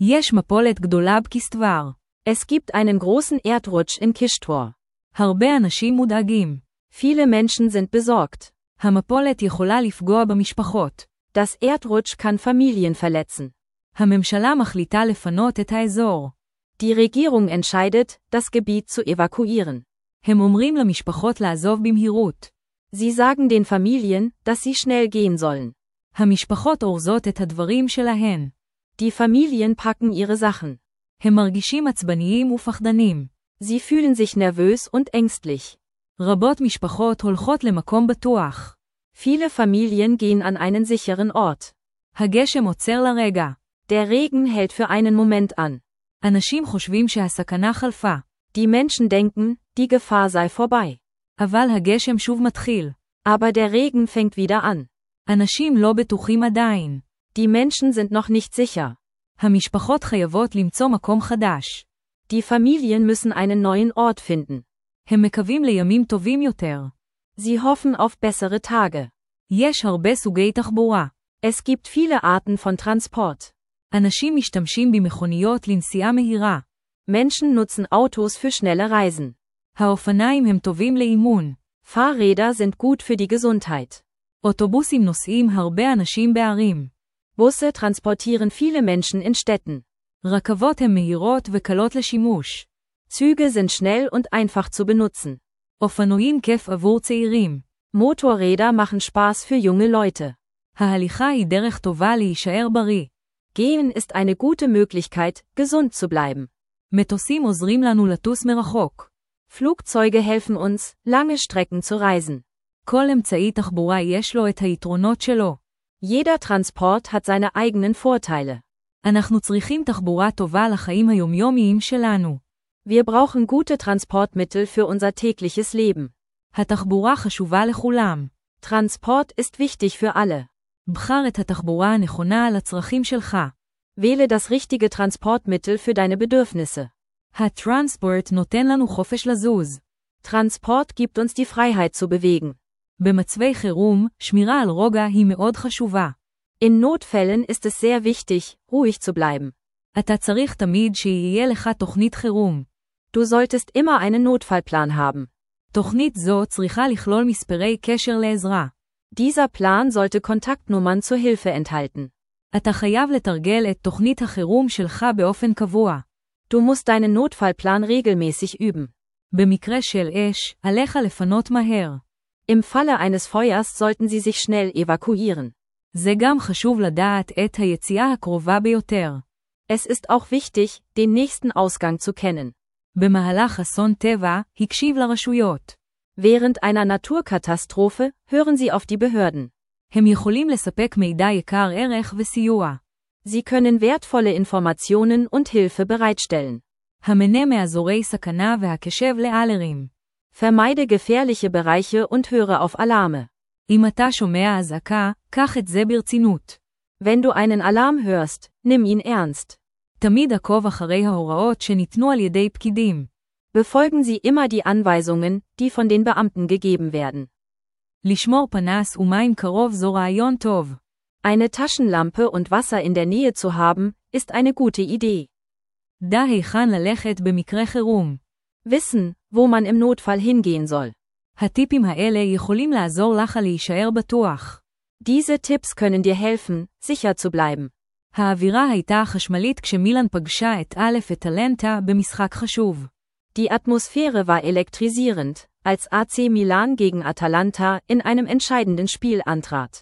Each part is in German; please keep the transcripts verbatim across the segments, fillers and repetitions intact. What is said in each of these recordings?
יש מפולת גדולה בכסתוור. Es gibt einen großen Erdrutsch in Kishtor. הרבה אנשים מודאגים. Viele Menschen sind besorgt. המפולת יכולה לפגוע במשפחות. Das Erdrutsch kann Familien verletzen. הממשלה מחליטה לפנות את האזור. Die Regierung entscheidet, das Gebiet zu evakuieren. הם אומרים למשפחות לעזוב במהירות. Sie sagen den Familien, dass sie schnell gehen sollen. המשפחות אורזות את הדברים שלהן. Die Familien packen ihre Sachen. הם מרגישים עצבניים ופחדנים. Sie fühlen sich nervös und ängstlich. רבות משפחות הולכות למקום בטוח. Viele Familien gehen an einen sicheren Ort. הגשם עוצר לרגע. Der Regen hält für einen Moment an. אנשים חושבים שהסכנה חלפה. Die Menschen denken, die Gefahr sei vorbei. אבל הגשם שוב מתחיל. Aber der Regen fängt wieder an. אנשים לא בטוחים עדיין. Die Menschen sind noch nicht sicher. המשפחות חייבות למצוא מקום חדש. Die Familien müssen einen neuen Ort finden. הם מקווים לימים טובים יותר. Sie hoffen auf bessere Tage. יש הרבה סוגי תחבורה. Es gibt viele Arten von Transport. אנשים משתמשים במכוניות לנסיעה מהירה. Menschen nutzen Autos für schnelle Reisen. האופניים הם טובים לאימון. Fahrräder sind gut für die Gesundheit. אוטובוסים נוסעים הרבה אנשים בערים. Busse transportieren viele Menschen in Städten. רכבות הן מהירות וקלות לשימוש. Züge sind schnell und einfach zu benutzen. אופנועים כיף עבור צעירים. Motorräder machen Spaß für junge Leute. ההליכה היא דרך טובה להישאר בריא. Gehen ist eine gute Möglichkeit, gesund zu bleiben. מטוסים עוזרים לנו לטוס מרחוק. Flugzeuge helfen uns, lange Strecken zu reisen. כל אמצעי תחבורה יש לו את היתרונות שלו. Jeder Transport hat seine eigenen Vorteile. אנחנו צריכים תחבורה טובה לחיים היומיומיים שלנו. Wir brauchen gute Transportmittel für unser tägliches Leben. התחבורה חשובה לכולם. Transport ist wichtig für alle. בחר את התחבורה הנכונה על הצרכים שלך. Wähle das richtige Transportmittel für deine Bedürfnisse. הטרנספורט נותן לנו חופש לזוז. Transport gibt uns die Freiheit zu bewegen. במצבי חירום, שמירה על רוגע היא מאוד חשובה. In Notfällen ist es sehr wichtig, ruhig zu bleiben. אתה צריך תמיד שיהיה לך תוכנית חירום. Du solltest immer einen Notfallplan haben. תוכנית זו צריכה לכלול מספרי קשר לעזרה. Dieser Plan sollte Kontaktnummern zur Hilfe enthalten. אתה חייב לתרגל את תוכנית החירום שלך באופן קבוע. Du musst deinen Notfallplan regelmäßig üben. במקרה של אש, עליך לפנות מהר. Im Falle eines Feuers sollten sie sich schnell evakuieren. זה גם חשוב לדעת את היציאה הקרובה ביותר. Es ist auch wichtig, den nächsten Ausgang zu kennen. במהלך אסון טבע, הקשיב לרשויות. Während einer Naturkatastrophe, hören Sie auf die Behörden. הם יכולים לספק מידע יקר ערך וסיוע. Sie können wertvolle Informationen und Hilfe bereitstellen. המנה מאזורי סכנה והקשב לאלרים. Vermeide gefährliche Bereiche und höre auf Alarme. אם אתה שומע אזעקה, קח את זה ברצינות. Wenn du einen Alarm hörst, nimm ihn ernst. תמיד עקוב אחרי ההוראות שניתנו על ידי פקידים. Befolgen Sie immer die Anweisungen, die von den Beamten gegeben werden. לשמור פנס ומים קרוב זו רעיון טוב. Eine Taschenlampe und Wasser in der Nähe zu haben, ist eine gute Idee. דע היכן ללכת במקרה חירום. Wissen, wo man im Notfall hingehen soll. הטיפים האלה יכולים לעזור לך להישאר בטוח. Diese Tipps können dir helfen, sicher zu bleiben. האווירה הייתה חשמלית כשמילאן פגשה את א' אטלנטה במשחק חשוב. Die Atmosphäre war elektrisierend, als A C Milan gegen Atalanta in einem entscheidenden Spiel antrat.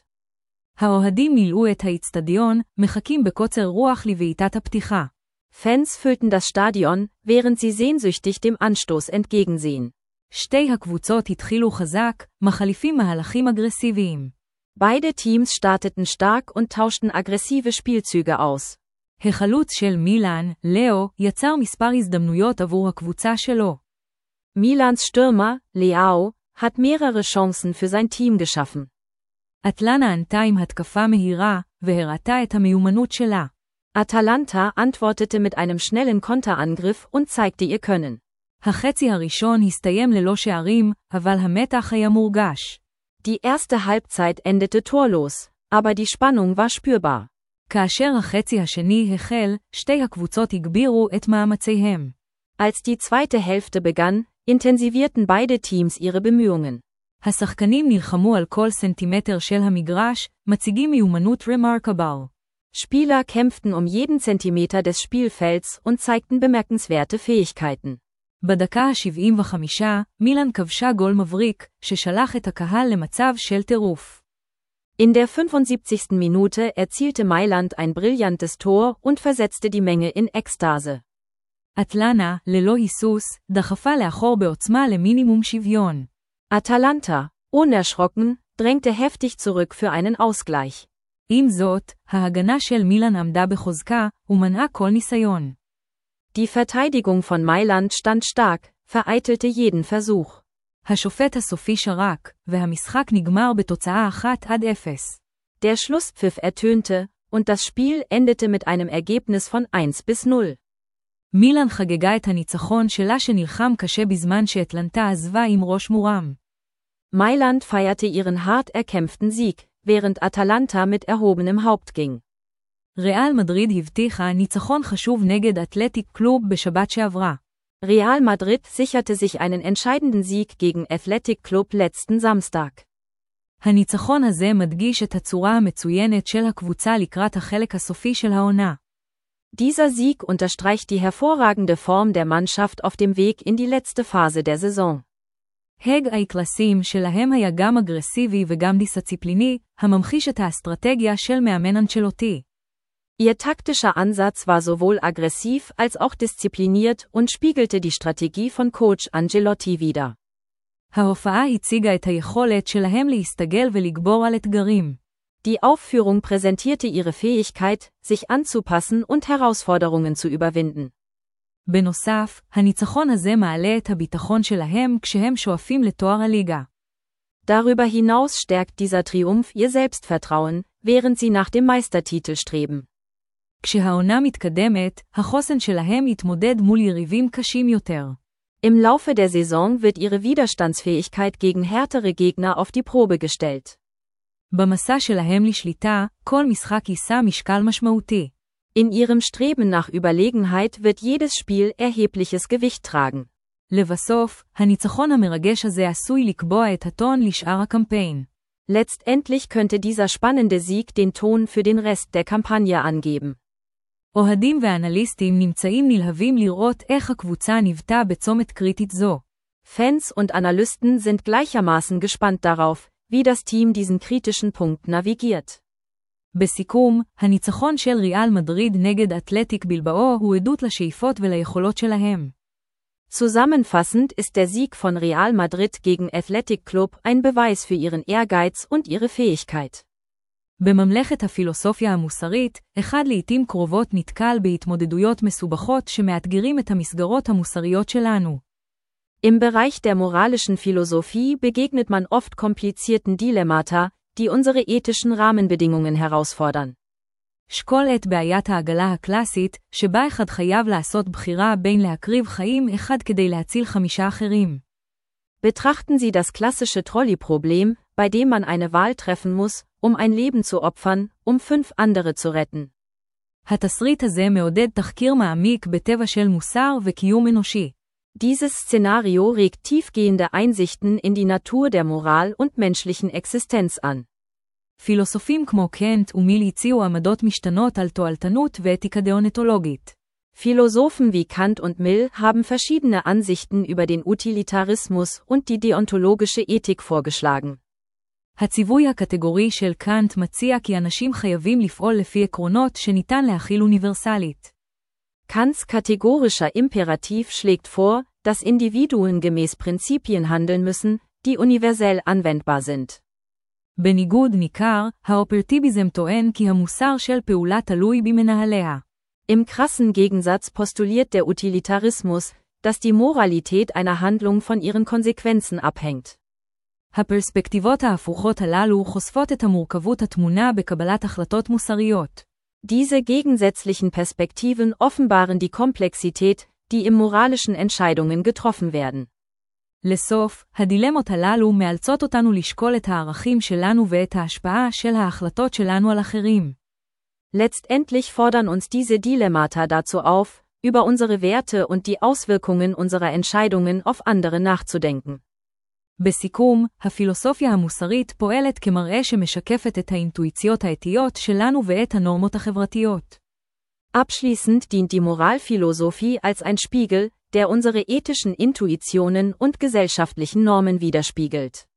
האוהדים מילאו את האצטדיון, מחכים בקוצר רוח לבעיטת הפתיחה. Fans füllten das Stadion, während sie sehnsüchtig dem Anstoß entgegensehen. שתי הקבוצות התחילו חזק, מחליפים מהלכים אגרסיביים. Beide Teams starteten stark und tauschten aggressive Spielzüge aus. החלוץ של מילאן, לאו, יצר מספר הזדמנויות עבור הקבוצה שלו. Milans Stürmer, Leao, hat mehrere Chancen für sein Team geschaffen. אטלנה ענתה עם התקפה מהירה, והראתה את המיומנות שלה. Atalanta antwortete mit einem schnellen Konterangriff und zeigte ihr Können. החצי הראשון הסתיים ללא שערים, אבל המתח היה מורגש. Die erste Halbzeit endete torlos, aber die Spannung war spürbar. כאשר החצי השני החל, שתי הקבוצות הגבירו את מאמציהם. Als die zweite Hälfte begann, intensivierten beide Teams ihre Bemühungen. השחקנים נלחמו על כל סנטימטר של המגרש, מציגים מיומנות remarkable. Spieler kämpften um jeden Zentimeter des Spielfelds und zeigten bemerkenswerte Fähigkeiten. בדקה ה-שבעים וחמש, מילאן כבשה גול מבריק, ששלח את הקהל למצב של טירוף. In der fünfundsiebzigsten Minute erzielte Mailand ein brillantes Tor und versetzte die Menge in Ekstase. אטלנה, ללא היסוס, דחפה לאחור בעוצמה למינימום שוויון. Atalanta, unerschrocken, drängte heftig zurück für einen Ausgleich. עם זאת, ההגנה של מילאן עמדה בחוזקה, ומנעה כל ניסיון. Die Verteidigung von Mailand stand stark, vereitelte jeden Versuch. השופט הסופי שרק, והמשחק נגמר בתוצאה אחת עד אפס. Der Schlusspfiff ertönte, und das Spiel endete mit einem Ergebnis von eins bis null. מילאן חגגה את הניצחון שלה שנלחם קשה בזמן שאטלנטה עזבה עם ראש מורם. Mailand feierte ihren hart erkämpften Sieg, während Atalanta mit erhobenem Haupt ging. ריאל מדריד הבטיחה ניצחון חשוב נגד אתלטיק קלוב בשבת שעברה. Real Madrid sicherte sich einen entscheidenden Sieg gegen Athletic Club letzten Samstag. הניצחון הזה מדגיש את הצורה המצוינת של הקבוצה לקראת החלק הסופי של העונה. Dieser Sieg unterstreicht die hervorragende Form der Mannschaft auf dem Weg in die letzte Phase der Saison. הג האי-קלאסים שלהם היה גם אגרסיבי וגם דיסציפליני, הממחיש את האסטרטגיה של מאמן אנצ'לוטי. Ihr taktischer Ansatz war sowohl aggressiv als auch diszipliniert und spiegelte die Strategie von Coach Ancelotti wider. ההופעה הציגה את היכולת שלהם להסתגל ולגבור על אתגרים. Die Aufführung präsentierte ihre Fähigkeit, sich anzupassen und Herausforderungen zu überwinden. בנוסף, הניצחון הזה מעלה את הביטחון שלהם כשהם שואפים לתואר הליגה. Darüber hinaus stärkt dieser Triumph ihr Selbstvertrauen, während sie nach dem Meistertitel streben. כשהעונה מתקדמת, החוסן שלהם יתמודד מול יריבים קשים יותר. Im Laufe der Saison wird ihre Widerstandsfähigkeit gegen härtere Gegner auf die Probe gestellt. במסע שלהם לשליטה, כל משחק יישא משקל משמעותי. In ihrem Streben nach Überlegenheit wird jedes Spiel erhebliches Gewicht tragen. לבסוף, הניצחון המרגש הזה עשוי לקבוע את הטון לשאר הקמפיין. Letztendlich könnte dieser spannende Sieg den Ton für den Rest der Kampagne angeben. אוהדים ואנליסטים נמצאים נלהבים לראות איך הקבוצה ניווטה בצומת קריטית זו. Fans und Analysten sind gleichermaßen gespannt darauf, wie das Team diesen kritischen Punkt navigiert. בסיכום, הניצחון של ריאל מדריד נגד אתלטיק בלבאו הוא עדות לשאיפות וליכולות שלהם. Zusammenfassend ist der Sieg von Real Madrid gegen Athletic Club ein Beweis für ihren Ehrgeiz und ihre Fähigkeit. בממלכת הפילוסופיה המוסרית, אחד לעתים קרובות נתקל בהתמודדויות מסובכות שמאתגרים את המסגרות המוסריות שלנו. Im Bereich der moralischen Philosophie begegnet man oft komplizierten Dilemmata, die unsere ethischen Rahmenbedingungen herausfordern. שקול את בעיית העגלה הקלאסית, שבה אחד חייב לעשות בחירה בין להקריב חיים אחד כדי להציל חמישה אחרים. Betrachten Sie das klassische Trolley-Problem, bei dem man eine Wahl treffen muss, um ein Leben zu opfern, um fünf andere zu retten. התסריט הזה מעודד תחקיר מעמיק בטבע של מוסר וקיום אנושי. Dieses Szenario regt tiefgehende Einsichten in die Natur der Moral und menschlichen Existenz an. פילוסופים כמו קנט ומיל הציעו עמדות משתנות על תועלתנות ואתיקה דאונטולוגית. Philosophen wie Kant und Mill haben verschiedene Ansichten über den Utilitarismus und die deontologische Ethik vorgeschlagen. הציווי הקטגורי של קאנט מציע כי אנשים חייבים לפעול לפי עקרונות שניתן להכיל אוניברסלית. Kants kategorischer Imperativ schlägt vor, dass Individuen gemäß Prinzipien handeln müssen, die universell anwendbar sind. בניגוד ניכר, האופרטיביזם טוען כי המוסר של פעולה תלוי במנהליה. Im krassen Gegensatz postuliert der Utilitarismus, dass die Moralität einer Handlung von ihren Konsequenzen abhängt. הפרספקטיבות ההפוכות הללו חושפות את המורכבות התמונה בקבלת החלטות מוסריות. Diese gegensätzlichen Perspektiven offenbaren die Komplexität, die im moralischen Entscheidungen getroffen werden. לסוף, הדילמות הללו מאלצות אותנו לשקול את הערכים שלנו ואת ההשפעה של ההחלטות שלנו על אחרים. Letztendlich fordern uns diese Dilemmata dazu auf, über unsere Werte und die Auswirkungen unserer Entscheidungen auf andere nachzudenken. בסיכום, הפילוסופיה המוסרית פועלת כמראה שמשקפת את האינטואיציות האתיות שלנו ואת הנורמות החברתיות. Abschließend dient die Moralphilosophie als ein Spiegel, der unsere ethischen Intuitionen und gesellschaftlichen Normen widerspiegelt.